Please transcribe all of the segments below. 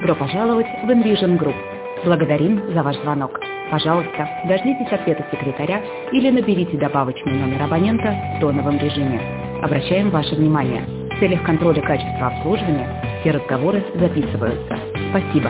Добро пожаловать в Envision Group. Благодарим за ваш звонок. Пожалуйста, дождитесь ответа секретаря или наберите добавочный номер абонента в тоновом режиме. Обращаем ваше внимание. В целях контроля качества обслуживания все разговоры записываются. Спасибо.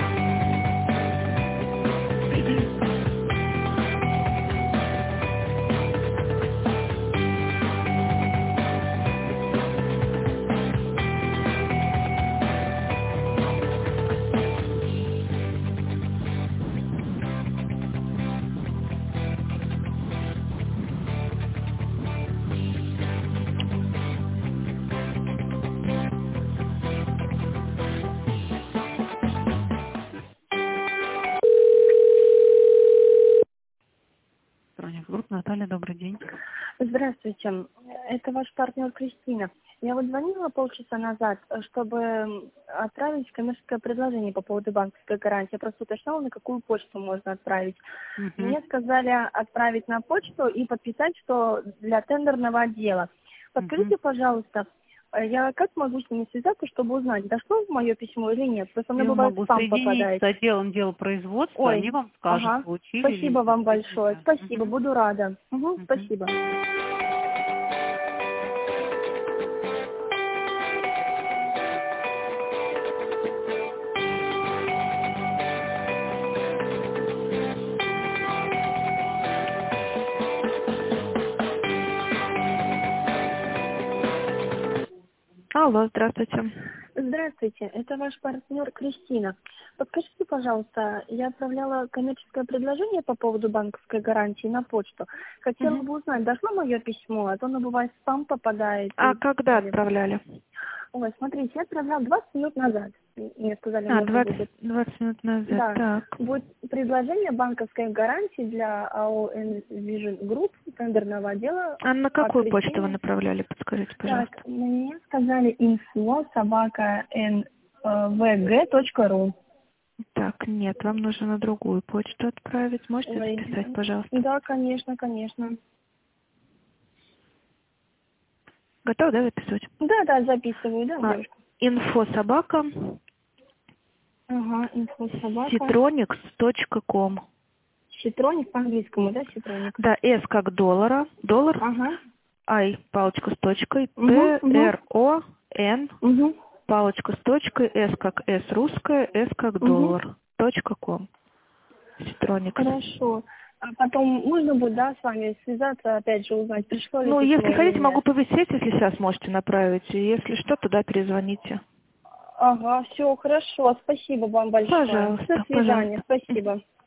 Групп Наталья, добрый день. Здравствуйте, это ваш партнер Кристина. Я вот звонила полчаса назад, чтобы отправить коммерческое предложение по поводу банковской гарантии. Я просто уточняла, на какую почту можно отправить. Мне сказали отправить на почту и подписать, что для тендерного отдела. Подскажите, пожалуйста, я как могу с ними связаться, чтобы узнать, дошло мое письмо или нет? Просто мне бывает спам попадает. С отделом делопроизводства, они вам скажут, получили. Спасибо вам большое. Спасибо, буду рада. Спасибо. Алло, здравствуйте. Здравствуйте, это ваш партнер Кристина. Подскажите, пожалуйста, я отправляла коммерческое предложение по поводу банковской гарантии на почту. Хотела бы узнать, дошло мое письмо, а то оно бывает в спам попадает. А когда отправляли? Ой, смотрите, я отправляла 20 минут назад. Мне сказали, 20 минут назад, да. так. Будет предложение банковской гарантии для АО Envision Group, тендерного отдела. А на какую почту вы направляли, подскажите, пожалуйста? Так, мне сказали info@nvg.ru. Так, нет, вам нужно на другую почту отправить. Можете записать, пожалуйста? Да, конечно, конечно. Готовы, да, записывать? Да, записываю, да, девушка. Info@. Ага, info@. Citronics.com. Citronics по-английскому, да, Citronics? Да, S как доллар, Ага. I, палочка с точкой, T, R, O, N, палочка с точкой, S как S русская, S как доллар, .com. Citronics. Хорошо. А потом можно будет, да, с вами связаться, опять же, узнать, пришло ли Ну, письмо если или хотите, нет? могу повисеть, если сейчас можете направить. И если что, туда перезвоните. Ага, все, хорошо. Спасибо вам большое. Пожалуйста. До свидания. Спасибо.